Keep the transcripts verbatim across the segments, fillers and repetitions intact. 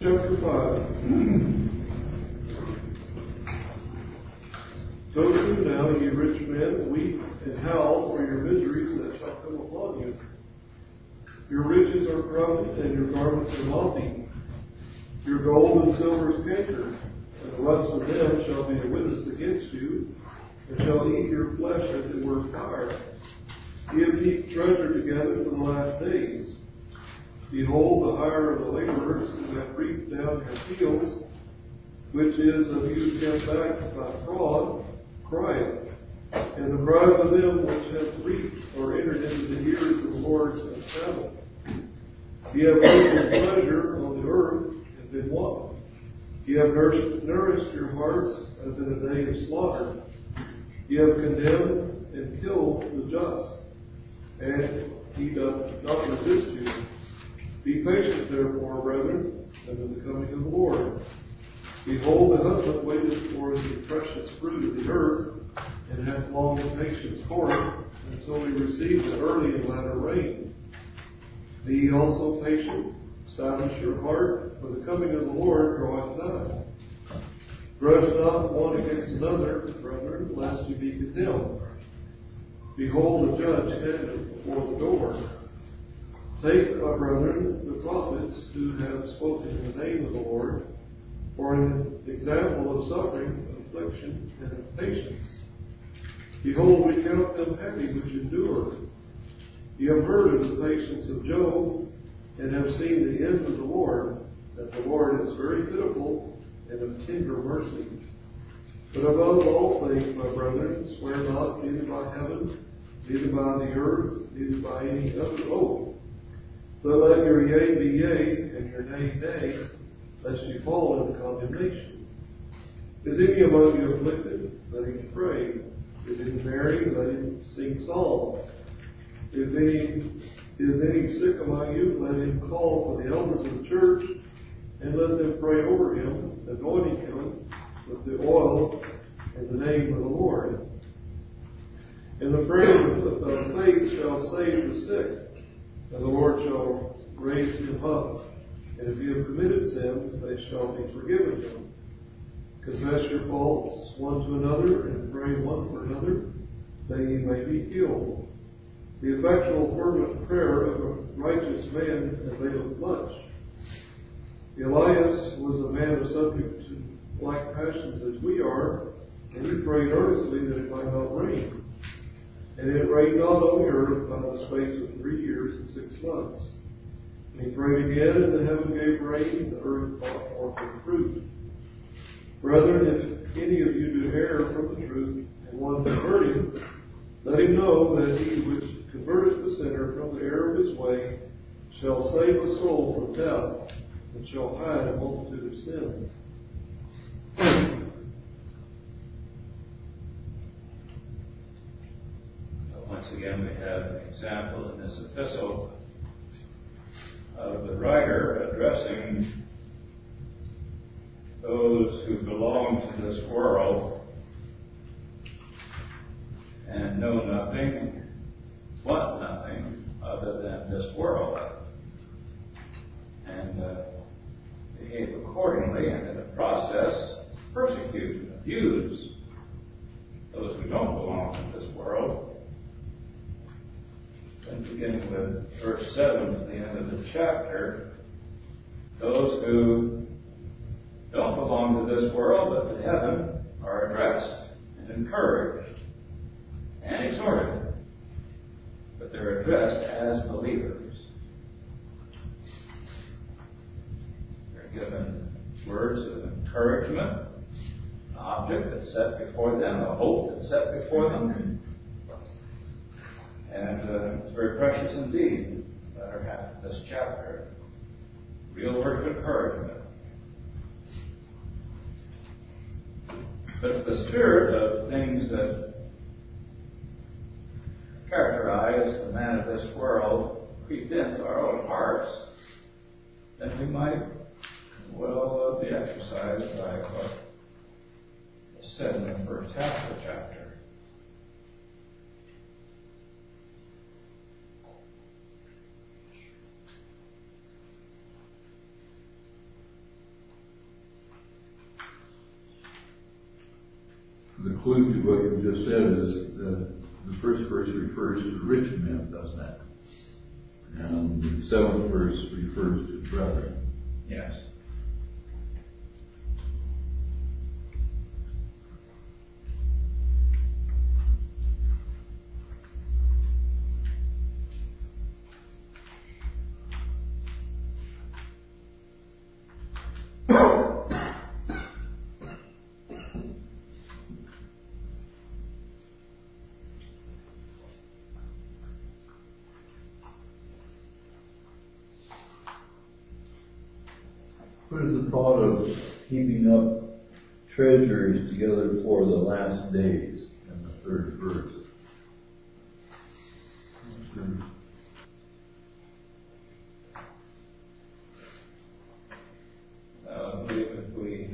Chapter five. Go to now, ye rich men, weep and howl for your miseries that shall come upon you. Your riches are corrupted, and your garments are moth-eaten. Your gold and silver is cankered, and the rust of them shall be a witness against you, and shall eat your flesh as it were fire. Ye have heaped treasure together for the last days. Behold, the hire of the laborers who have reaped down your fields, which is of you kept back by fraud, crieth. And the cries of them which have reaped are entered into the ears of the Lord of Sabbath. Ye have taken pleasure on the earth and been wanton. Ye have nourished, nourished your hearts as in a day of slaughter. Ye have condemned and killed the just, and he doth not resist you. Be patient, therefore, brethren, unto the coming of the Lord. Behold, the husband waiteth for the precious fruit of the earth, and hath long patience for it, until he receive the early and latter rain. Be ye also patient, establish your heart, for the coming of the Lord draweth nigh. Grudge not one against another, brethren, lest ye be condemned. Behold, the judge standeth before the door. Take, my brethren, the prophets who have spoken in the name of the Lord, for an example of suffering, affliction, and of patience. Behold, we count them happy which endure. Ye have heard of the patience of Job, and have seen the end of the Lord, that the Lord is very pitiful and of tender mercy. But above all things, my brethren, swear not neither by heaven, neither by the earth, neither by any other oath. But let your yea be yea, and your nay nay, lest you fall into condemnation. Is any among you afflicted? Let him pray. Is any merry? Let him sing psalms. If any is any sick among you, let him call for the elders of the church, and let them pray over him, anointing him with the oil in the name of the Lord. And the prayer of faith shall save the sick, and the Lord shall raise him up. And if you have committed sins, they shall be forgiven him. Confess your faults one to another, and pray one for another, that ye may be healed. The effectual fervent prayer of a righteous man availeth much. Elias was a man of subject to like passions as we are, and he prayed earnestly that it might not rain. And it rained not on the earth by the space of three years and six months. And he prayed again, and the heaven gave rain, and the earth brought forth her fruit. Brethren, if any of you do err from the truth, and one convert him, let him know that he which converteth the sinner from the error of his way shall save a soul from death, and shall hide a multitude of sins. Once again, we have an example in this epistle of the writer addressing those who belong to this world and know nothing, want nothing other than this world, and uh, behave accordingly, and in the process persecute and abuse those who don't belong to this world. And beginning with verse seven to the end of the chapter, those who don't belong to this world but to heaven are addressed and encouraged and exhorted, but they're addressed as believers. They're given words of encouragement, an object that's set before them, a hope that's set before them. And uh, it's very precious indeed, the latter half of this chapter. Real word of encouragement. But if the spirit of things that characterize the man of this world creep into our own hearts, then we might well uh, be exercised by what was said in the first half of the chapter. the clue to what you just said is that the first verse refers to rich men, doesn't it? And the seventh verse refers to brethren. Yes. What is the thought of heaping up treasures together for the last days in the third verse? Uh, I believe if we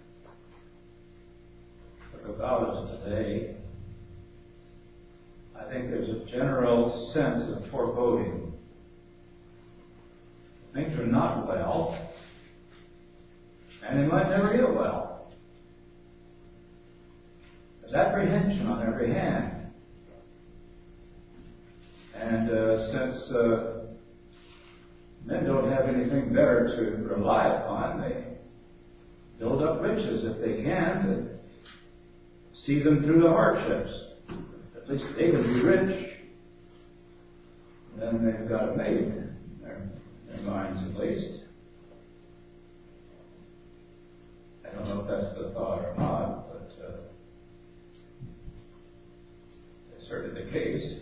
look about us today, I think there's a general sense of foreboding. Things are not well. And they might never get well. There's apprehension on every hand. And uh, since uh, men don't have anything better to rely upon, they build up riches if they can to see them through the hardships. At least they can be rich. Then they've got it made in their, their minds at least. I don't know if that's the thought or not, but uh, it's certainly the case.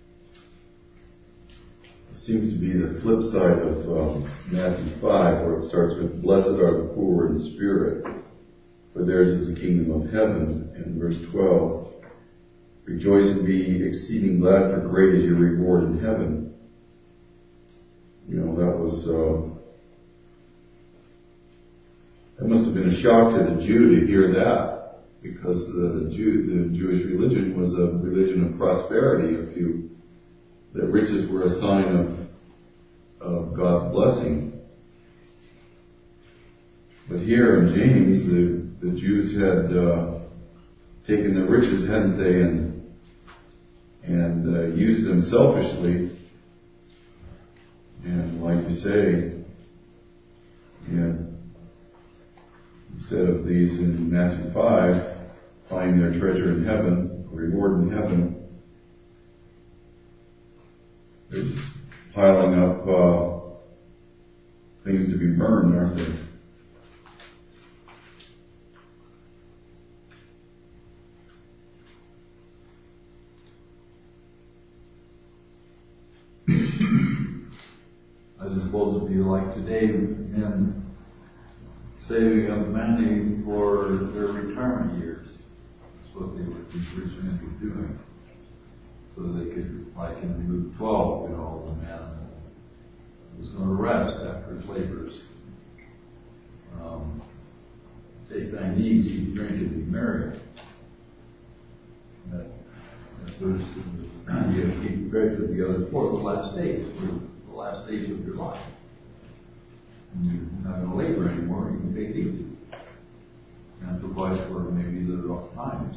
It seems to be the flip side of um, Matthew five, where it starts with, "Blessed are the poor in spirit, for theirs is the kingdom of heaven." And verse twelve, "Rejoice and be exceeding glad, for great is your reward in heaven." You know, that was... Uh, It must have been a shock to the Jew to hear that, because the Jew, the Jewish religion was a religion of prosperity. If you, that riches were a sign of, of God's blessing. But here in James, the, the Jews had uh, taken their riches, hadn't they, and and uh, used them selfishly. And like you say, yeah. Instead of these in Matthew five, finding their treasure in heaven, a reward in heaven, they're just piling up uh, things to be burned, aren't they? I suppose it'd be like today, men saving up money for their retirement years. That's what they were, these rich men were doing. So they could, like in Luke twelve, you know, the man was going to rest after his labors. Um, Take thine ease, eat, drink, and be merry. That, that verse, you have to keep treasure together for the last days, for the last days of your life. You're not going to labor anymore, you can take it easy. And provide for maybe the rough times.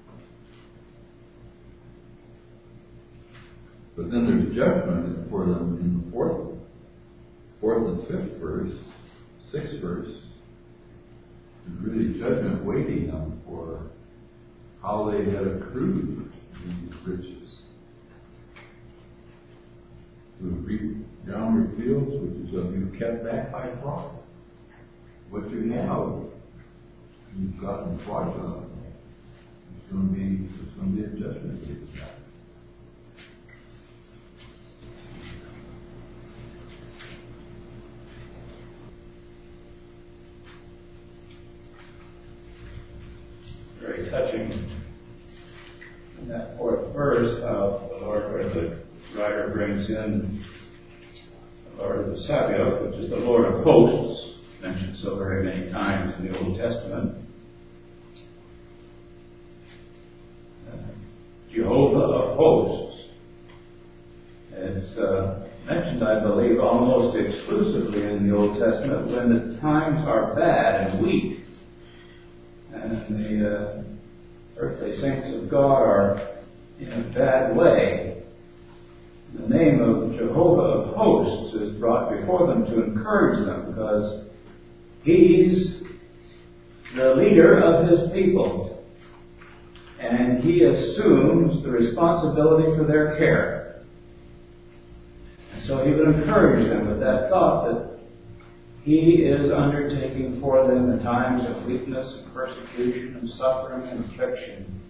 But then there's judgment for them in the fourth, fourth and fifth verse, sixth verse. There's really judgment waiting them for how they had accrued these riches. To reap down your fields, which is of you kept back by fraud. What you have, you've gotten fraudulent. It's going to be, it's going to be a judgment against that. Very touching in that fourth verse how the Lord, where the writer brings in the Lord of the Sabaoth, which is the Lord of hosts, mentioned so very many times in the Old Testament. Uh, Jehovah of hosts. It's uh, mentioned, I believe, almost exclusively in the Old Testament when the times are bad and weak. And the uh, earthly saints of God are in a bad way, the name of Jehovah of Hosts is brought before them to encourage them, because He's the leader of His people, and He assumes the responsibility for their care. And so He would encourage them with that thought that He is undertaking for them in times of weakness and persecution and suffering and affliction.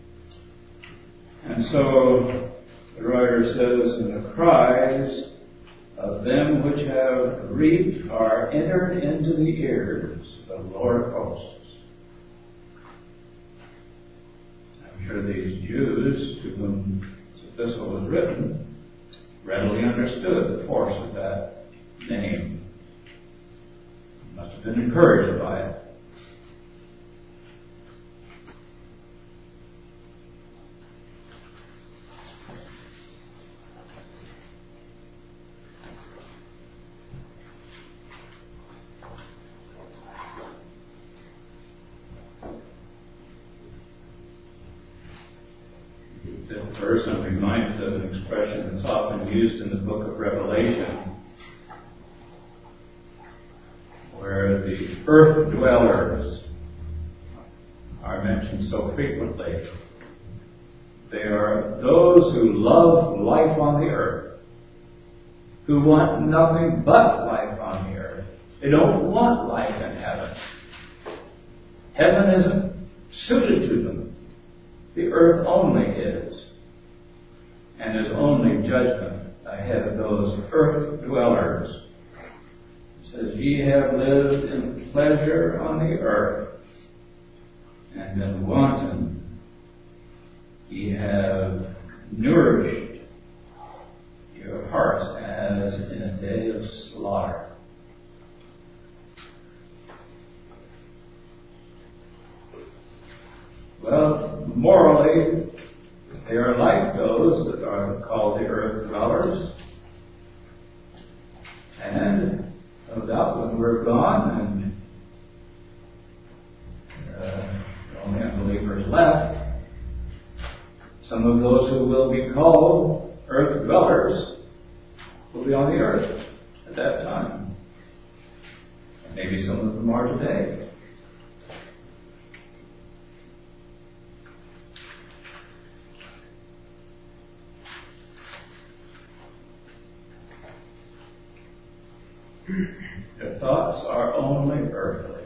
And so the writer says, and the cries of them which have reaped are entered into the ears of the Lord of hosts. I'm sure these Jews to whom this epistle was written readily understood the force of that name. Must have been encouraged by it. This verse, I'm reminded of an expression that's often used in the book of Revelation, where the earth dwellers are mentioned so frequently. They are those who love life on the earth, who want nothing but life on the earth. They don't want life in heaven. Heaven isn't suited to them. The earth only is. And there's only judgment ahead of those earth dwellers. It says, ye have lived in pleasure on the earth, and been wanton. Ye have nourished your hearts as in a day of slaughter. Well, morally, they are like those that are called the earth dwellers. And no doubt when we're gone and uh, only unbelievers left, some of those who will be called earth dwellers will be on the earth at that time. And maybe some of them are today. Their thoughts are only earthly.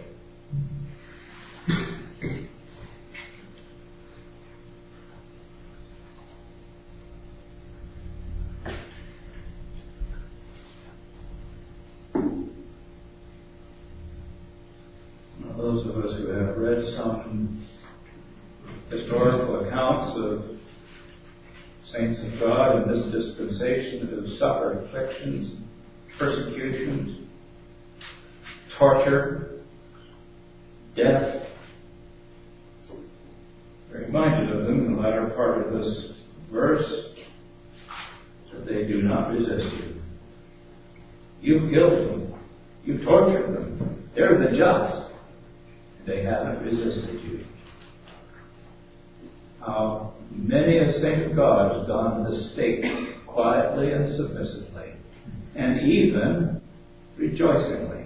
Now, those of us who have read some historical accounts of saints of God in this dispensation who suffer afflictions, persecutions, torture, death. We're reminded of them in the latter part of this verse, that they do not resist you. You've killed them. You've tortured them. They're the just. They haven't resisted you. How many a saint of God has gone to the stake quietly and submissively, and even rejoicingly.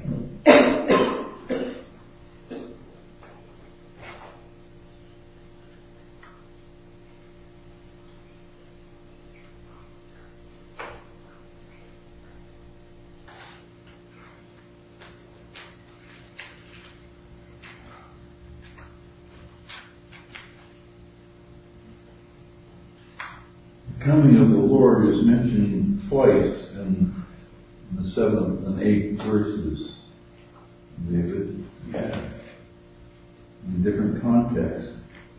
The coming of the Lord is mentioned twice in the seventh and eighth verses, David. Yeah. In different contexts.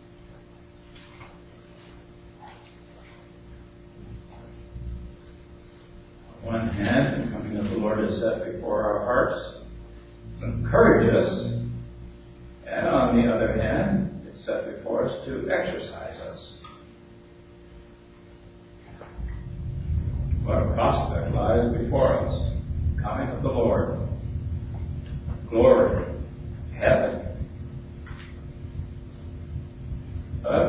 On one hand, the coming of the Lord is set before our hearts to encourage us, and on the other hand, it's set before us to exercise us. What a prospect lies before us. Coming of the Lord. Glory. Heaven. But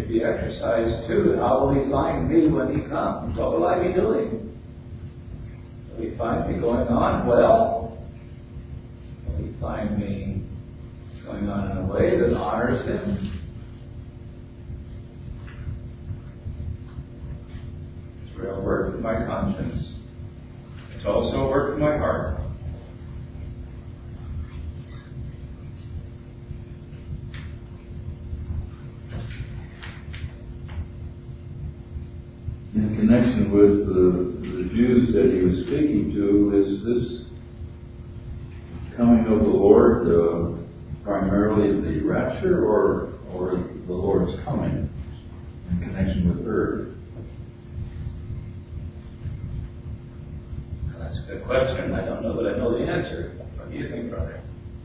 should be exercised too. How will he find me when he comes? What will I be doing? Will he find me going on well? Will he find me going on in a way that honors him? It's real work for my conscience. It's also work for my heart. In connection with the, the Jews that he was speaking to, is this coming of the Lord uh, primarily the rapture or, or the Lord's coming in connection with earth? Well, that's a good question. I don't know that I know the answer. What do you think, brother?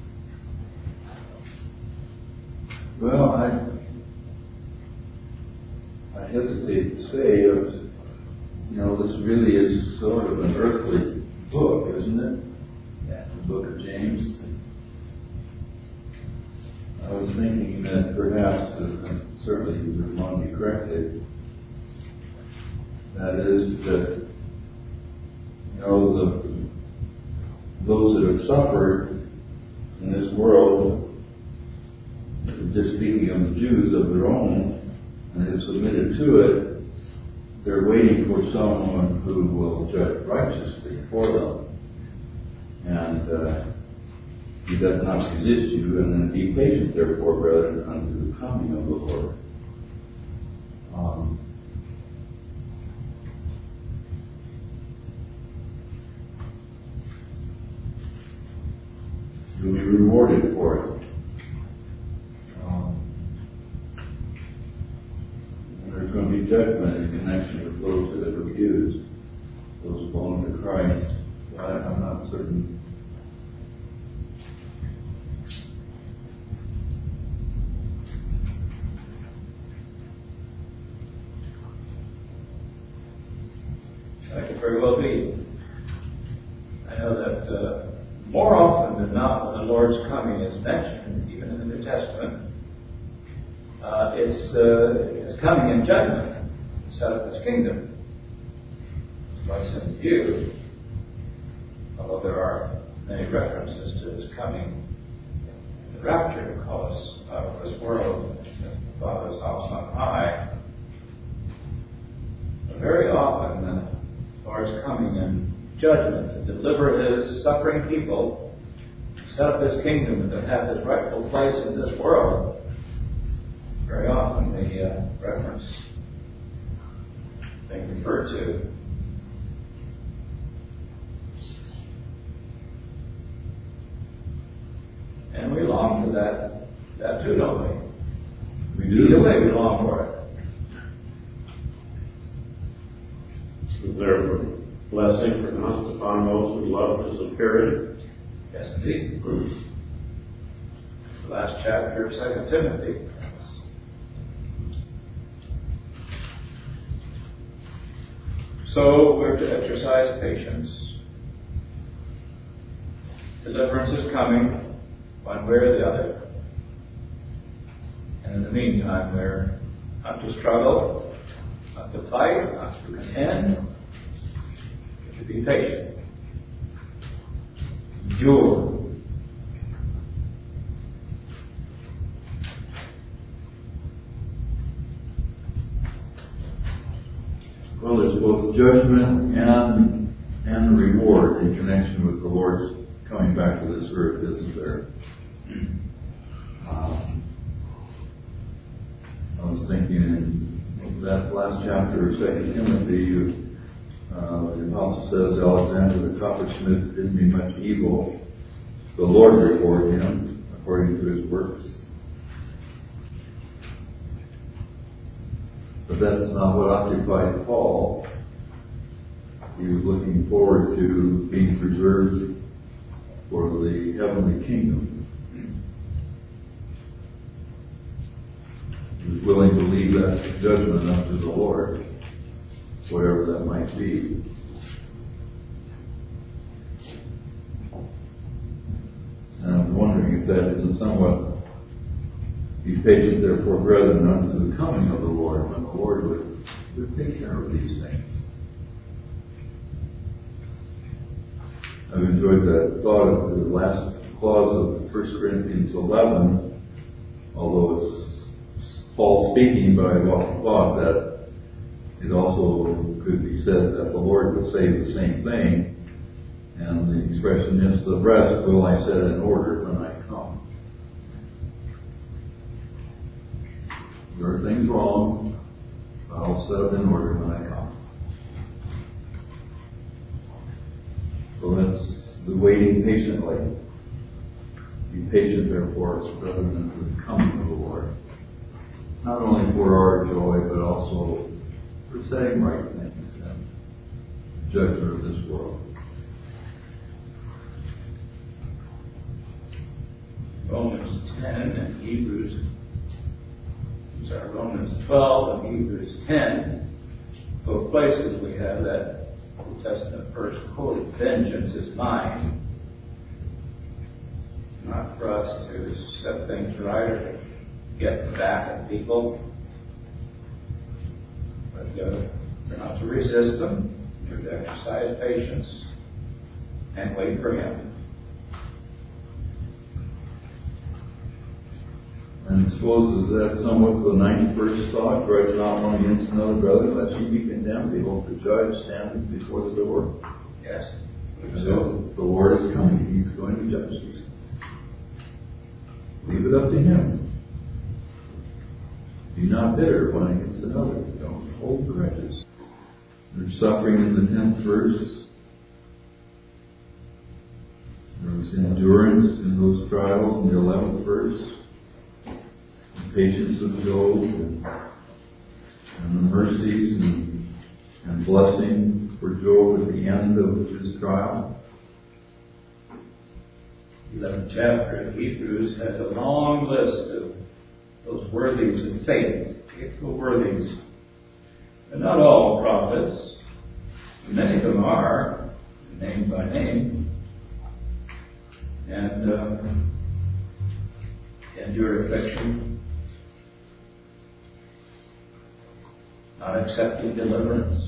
Well, I I hesitate to say, uh, you know, this really is sort of an earthly book, isn't it? Yeah. The book of James. I was thinking that perhaps, uh, certainly you would want to be corrected, that is that, you know, the, those that have suffered in this world, just speaking of the Jews of their own, and have submitted to it, they're waiting for someone who will judge righteously for them. And uh, he does not resist you, and then be patient, therefore, brethren, unto the coming of the Lord. Um, you'll be rewarded for it. Um, There's going to be judgment in connection with those that have abused, those who belong to Christ. I, I'm not certain. That could very well be. I know that uh, more often than not, when the Lord's coming is mentioned, even in the New Testament, uh, it's, uh, it's coming in judgment, to set up His kingdom. What's in view, although there are many references to His coming in the rapture to call us out of this world, the Father's house on high. But very often, the Lord's coming in judgment to deliver His suffering people, to set up His kingdom, and to have His rightful place in this world. Very often the uh, reference being referred to. And we long for that, that too, don't we? We do. Either way, we long for it. Is there a blessing pronounced upon those who love His appearing? Yes, indeed. The last chapter of Second Timothy. So we're to exercise patience. Deliverance is coming, one way or the other. And in the meantime, we're not to struggle, not to fight, not to contend, but to be patient. Endure. Well, there's both judgment and and reward in connection with the Lord's coming back to this earth, isn't there? Um, I was thinking in that last chapter of Second Timothy, uh, the apostle says, Alexander the coppersmith did me much evil. The Lord reward him according to his works. But that's not what occupied Paul. He was looking forward to being preserved for the heavenly kingdom. He was willing to leave that judgment up to the Lord, whatever that might be. And I'm wondering if that isn't somewhat Be patient, therefore, brethren, unto the coming of the Lord, when the Lord would, would take care of these things. I've enjoyed that thought of the last clause of First Corinthians eleven, although it's Paul speaking, but I've often thought that it also could be said that the Lord would say the same thing, and the expression is, the rest will I set in order when I come. There are things wrong, but I'll set them in order when I come. So that's the waiting patiently. Be patient, therefore, brethren, unto the coming of the Lord. Not only for our joy, but also for setting right things and the judgment of this world. Romans ten and Hebrews, sorry, Romans twelve and Hebrews ten, both places we have that Old Testament verse quoted, vengeance is mine. Not for us to set things right or get back at people, but uh, we're not to resist them. We're to exercise patience and wait for Him. And suppose is that somewhat the ninety-first thought, grudge not one against another brother, lest ye be condemned, behold the judge standing before the door. Yes. So the Lord is coming, He's going to judge these things. Leave it up to Him. Be not bitter one against another. Don't hold grudges. There's suffering in the tenth verse. There was endurance in those trials in the eleventh verse. The patience of Job and, and the mercies and, and blessing for Job at the end of his trial. eleventh chapter of Hebrews has a long list of those worthies of faith, faithful worthies. But not all prophets. Many of them are, name by name, and uh, endure affliction, not accepting deliverance.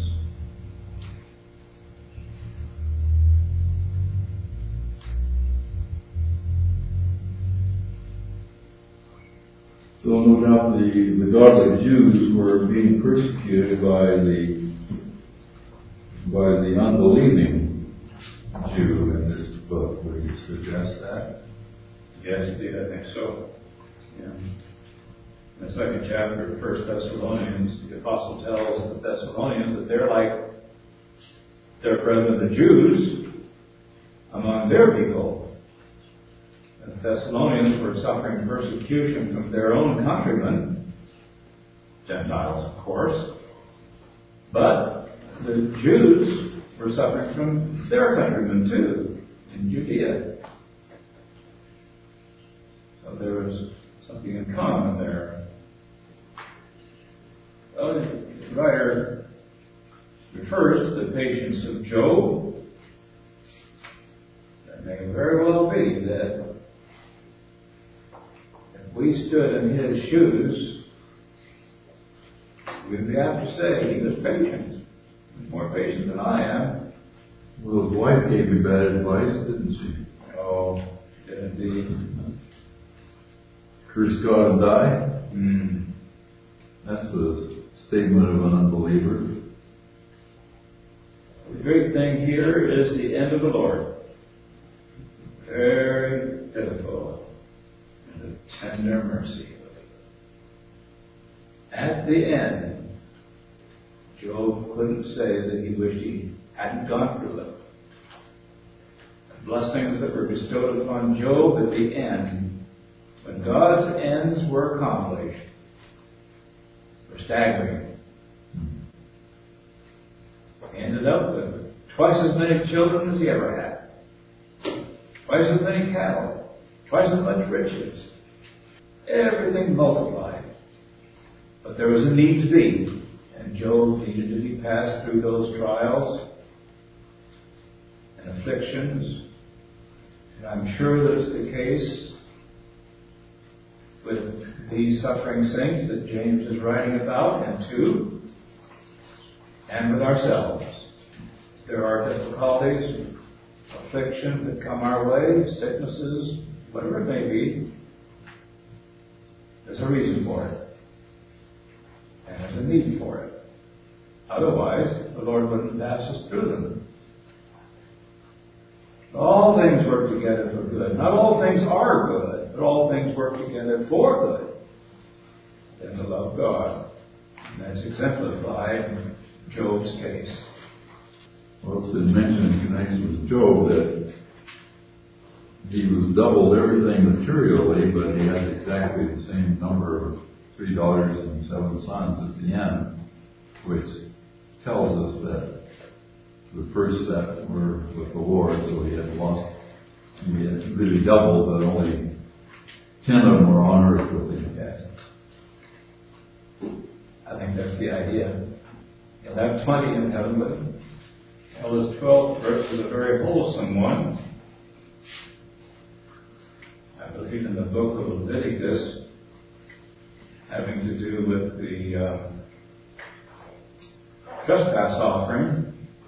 So no doubt the, the godly Jews were being persecuted by the by the unbelieving Jew in this book. Would you suggest that? Yes, indeed, I think so. Yeah. In the second chapter of First Thessalonians, the apostle tells the Thessalonians that they're like their brethren the Jews among their people. The Thessalonians were suffering persecution from their own countrymen, Gentiles, of course, but the Jews were suffering from their countrymen too, in Judea. So there was something in common there. Well, the writer refers to the patience of Job. It may very well be that if we stood in his shoes, we'd be apt to say he was patient. He was more patient than I am. Well, his wife gave you bad advice, didn't she? Oh, she did indeed. Curse God and die? Mm. That's the statement of an unbeliever. The great thing here is the end of the Lord. Very pitiful and a tender mercy. At the end, Job couldn't say that he wished he hadn't gone through it. The blessings that were bestowed upon Job at the end, when God's ends were accomplished, were staggering. He ended up with twice as many children as he ever had, twice as many cattle, twice as much riches. Everything multiplied. But there was a need to be, and Job needed to be passed through those trials and afflictions. And I'm sure that it's the case with these suffering saints that James is writing about, and to, and with ourselves. There are difficulties, afflictions that come our way, sicknesses, whatever it may be. There's a reason for it. And there's a need for it. Otherwise, the Lord wouldn't pass us through them. All things work together for good. Not all things are good, but all things work together for good. And to love God. And that's exemplified in Job's case. Well, it's been mentioned in connection with Job that he was doubled everything materially, but he had exactly the same number of three daughters and seven sons at the end, which tells us that the first set were with the Lord, so he had lost, he had really doubled, but only ten of them were on earth with him. Yes. I think that's the idea. You'll have twenty in heaven, but well, this twelfth verse is a very wholesome one. I believe in the book of Leviticus, having to do with the uh, trespass offering.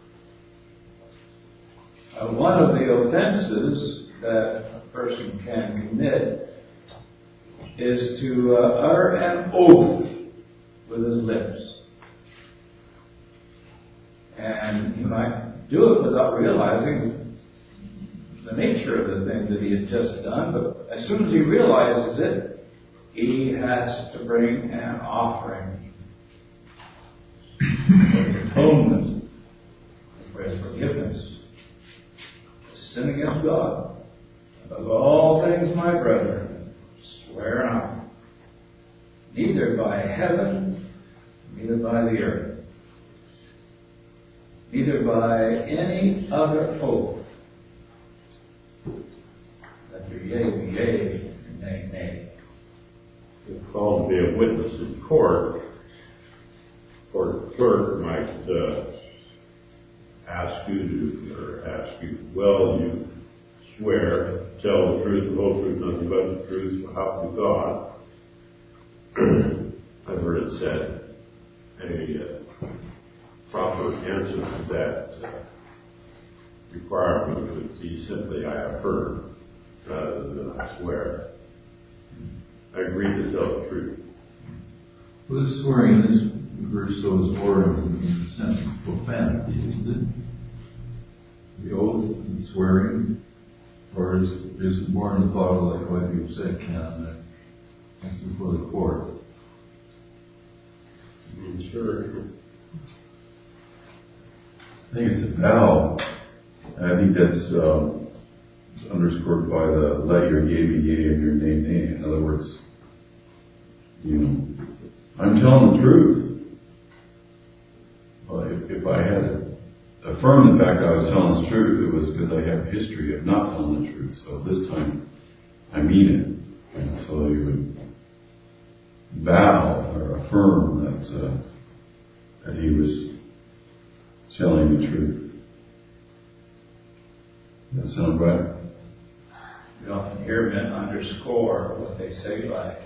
Uh, one of the offenses that a person can commit is to uh, utter an oath with his lips. And he might do it without realizing the nature of the thing that he had just done, but as soon as he realizes it, he has to bring an offering for atonement, for his forgiveness. Sin against God. Above all things, my brethren, swear not, neither by heaven, neither by the earth, neither by any other oath, that your yea be yea, and nay, nay. If called to be a witness in court, court clerk might uh, ask you to, or ask you, well, you swear, tell the truth, the whole truth, nothing but the truth, so help you God. I've heard it said, a uh, proper answer to that uh, requirement would be simply, I have heard, rather than I swear. I agree to tell the truth. Well, this swearing in this verse shows more in the sense of profanity, isn't it? The oath and swearing, or is, is it more in the thought of like what you said, Ken, that that's before the court? Mm, sure. I think it's a vow. And I think that's um, underscored by the let your yea be yea and your nay nay. In other words, you know, I'm telling the truth. Well, if, if I had affirmed the fact that I was telling the truth, it was because I have a history of not telling the truth. So this time, I mean it. And so you would vow or affirm that uh, that he was telling the truth. Does that sound right? You often hear men underscore what they say by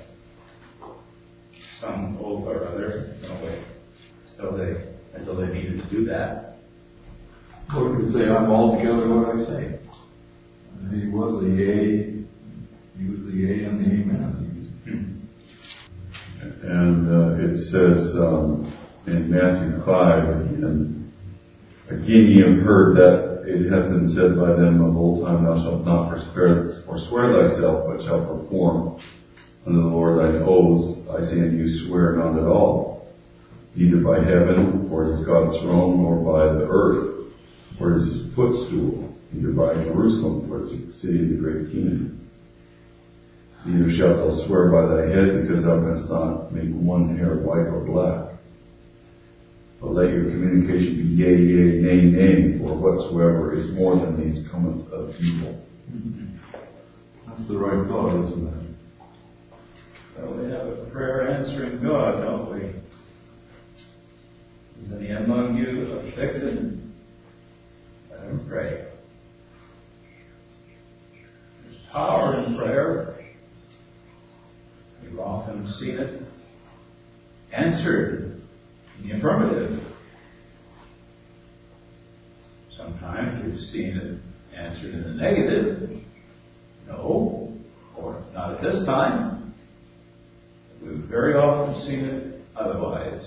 some oath or other. No way. Still they, until they needed to do that. Or you could say, I'm altogether what I say. And he was a yea, he was the yea and the amen. And uh, it says um, in Matthew five, and again ye have heard that it hath been said by them of old time, thou shalt not forswear thyself, but shalt perform unto the Lord thine oaths. I say unto you, swear not at all, neither by heaven, for it is God's throne, nor by the earth, for it is his footstool, neither by Jerusalem, for it is the city of the great king. Neither shalt thou swear by thy head, because thou canst not make one hair white or black. But let your communication be yea, yea, nay, nay, for whatsoever is more than these cometh of evil. That's the right thought, isn't it? Well, we have a prayer answering God, don't we? Is any among you afflicted? Let him pray. There's power in prayer. We've often seen it answered in the affirmative. Sometimes we've seen it answered in the negative. No, or not at this time. We've very often seen it otherwise.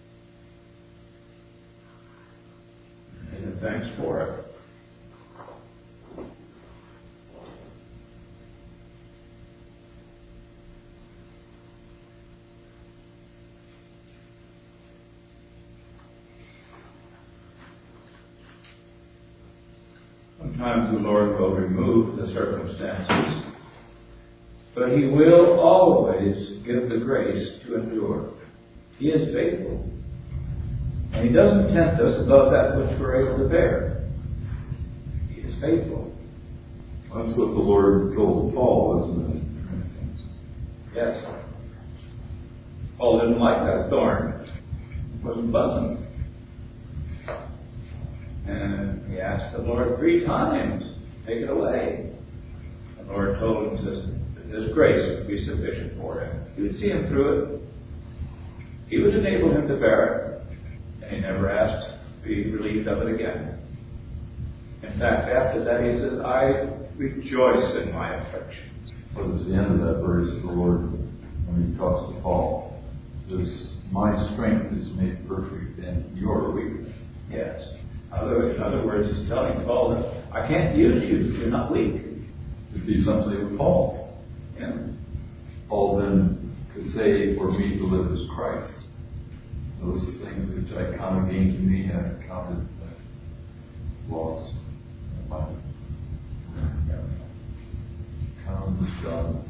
And thanks for it. Sometimes the Lord will remove the circumstances, but He will always give the grace to endure. He is faithful. And He doesn't tempt us above that which we're able to bear. He is faithful. That's what the Lord told Paul, isn't it? Yes. Paul didn't like that thorn. It wasn't buzzing. And he asked the Lord three times, take it away. The Lord told him that His grace would be sufficient for him. He would see him through it. He would enable him to bear it. And he never asked to be relieved of it again. In fact, after that he says, I rejoice in my afflictions. What was the end of that verse? The Lord, when He talks to Paul, says, my strength is made perfect in your weakness. Yes. Other, in other words, He's telling Paul that I can't use you. You're not weak. It'd be something with Paul. Yeah. Paul then could say, for me to live is Christ. Those things which I count gain to me, I counted loss. My count is done.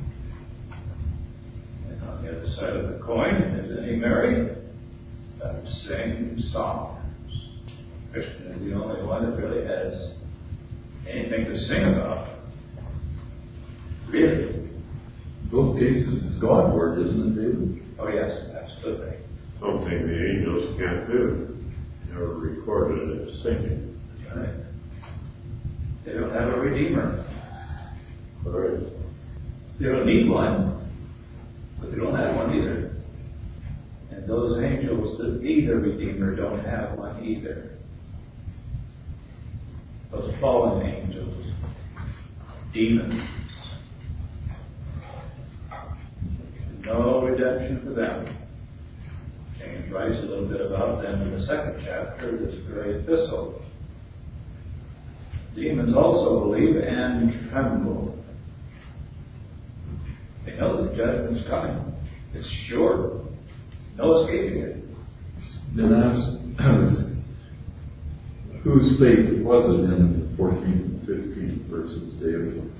And on the other side of the coin, is any merry? That sing songs. Christian is the only one that really has anything to sing about. Really. In both cases, it's God's word, isn't it, David? Oh, yes, absolutely. Something the angels can't do. Never recorded it as singing. That's right. They don't have a redeemer. Correct. They don't need one, but they don't have one either. And those angels that need a redeemer don't have one either. Those fallen angels, demons, no redemption for them. James writes a little bit about them in the second chapter of this very epistle. Demons also believe and tremble. They know the judgment's coming. It's sure. No escaping it. Then asked whose faith was it in the fourteenth and fifteenth verses, David?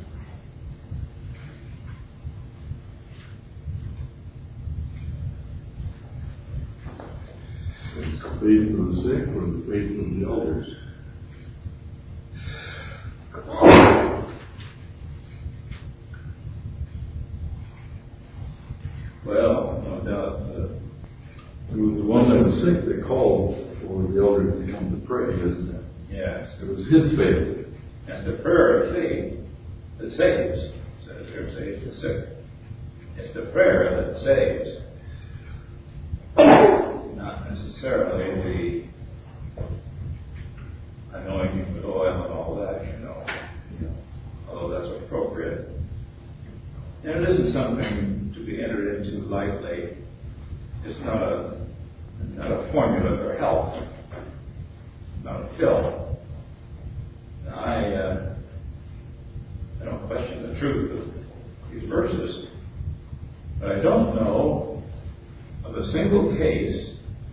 It's the faith of the sick or the faith of the elders? Well, no doubt. Uh, It was the one that was sick that called for the elders to come to pray, isn't it? yes. It was his faith. And the prayer of faith that saves. It says here, saves the sick. It's the prayer that saves. Not necessarily the anointing with oil and all that, you know. You know, although that's appropriate. And it isn't something to be entered into lightly. It's not a not a formula for health, not a pill. I uh, I don't question the truth of these verses, but I don't know of a single case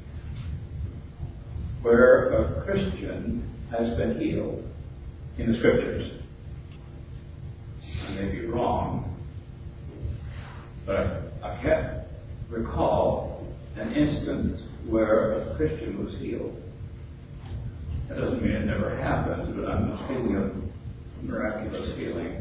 where a Christian has been healed in the Scriptures. I may be wrong, but I can't recall an instance where a Christian was healed. That doesn't mean it never happened, but I'm not speaking of miraculous healing.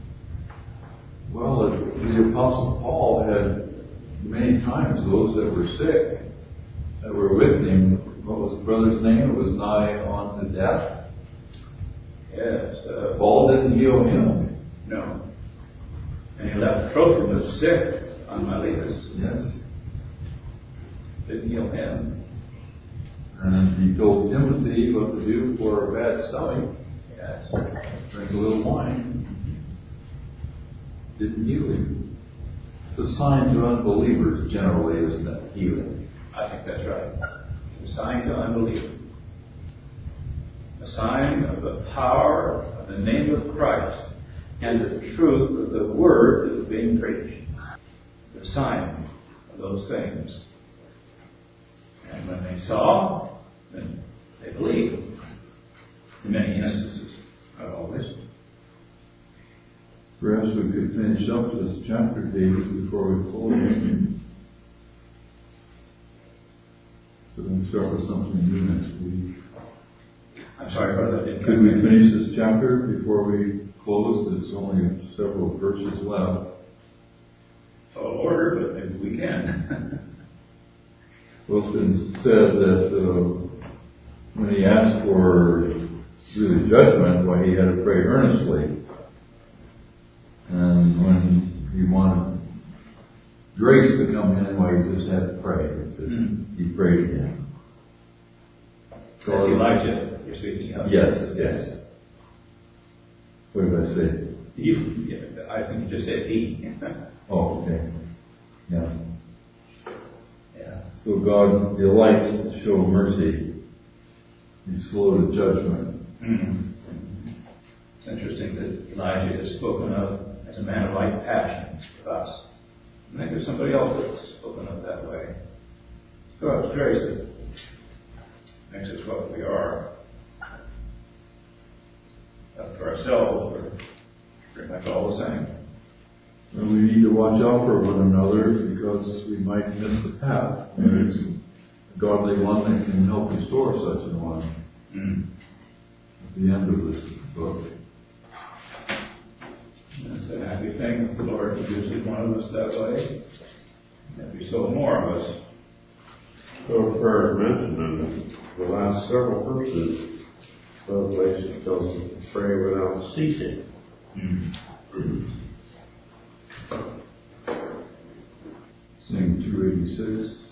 Well, the Apostle Paul had many times those that were sick that were with him. What was the brother's name? It was nigh on to death. Yes. Uh, Paul didn't heal him. no. And he left Trophimus sick on Miletus. Yes. Didn't heal him. And he told Timothy what to do for a bad stomach. Yes. Drink a little wine. Didn't heal him. It's a sign to unbelievers generally, isn't it? Healing. I think that's right. A sign to unbelief. A sign of the power of the name of Christ and the truth of the word that is being preached. The sign of those things. And when they saw, then they believed. In many instances, not always. Perhaps we could finish up this chapter, David, before we close. So then start with something new next week. I'm sorry, brother. I didn't Could we finish this chapter before we close? There's only several verses left. Tall order, but maybe we can. Well, it's been said that uh, when he asked for really judgment, why he had to pray earnestly. And when he wanted grace to come in, why he just had to pray. Mm-hmm. He prayed again. That's Elijah you're speaking of. Yes, yes. What did I say? You, yeah, I think you just said he. Oh, okay. Yeah. Yeah. So God delights to show mercy. He's slow to judgment. Mm-hmm. It's interesting that Elijah is spoken of as a man of like passions to us. I think there's somebody else that's spoken of that way. God's grace that makes us what we are. But for ourselves, we're pretty much all the same. And we need to watch out for one another because we might miss the path. There's a godly one that can help restore such a one. Mm. At the end of this book. It's a happy thing if the Lord uses one of us that way. Maybe so more of us. So prayer is mentioned in the last several verses. Revelation tells us to pray without ceasing. Mm. Sing two eighty-six.